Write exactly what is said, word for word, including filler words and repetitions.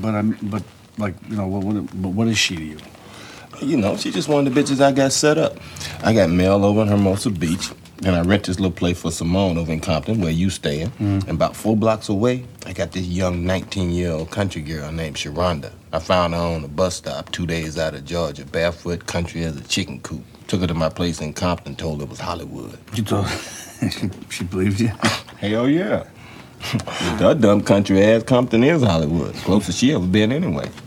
but I'm, but like, you know, what, what, but what is she to you? You know, she just one of the bitches I got set up. I got Mel over in Hermosa Beach, and I rent this little place for Simone over in Compton, where you staying. Mm. And about four blocks away, I got this young nineteen-year-old country girl named Sharonda. I found her on a bus stop two days out of Georgia, barefoot, country as a chicken coop. Took her to my place in Compton, told her it was Hollywood. You told her? she, she believed you? Hell yeah. That dumb country-ass Compton is Hollywood. Closest she ever been anyway.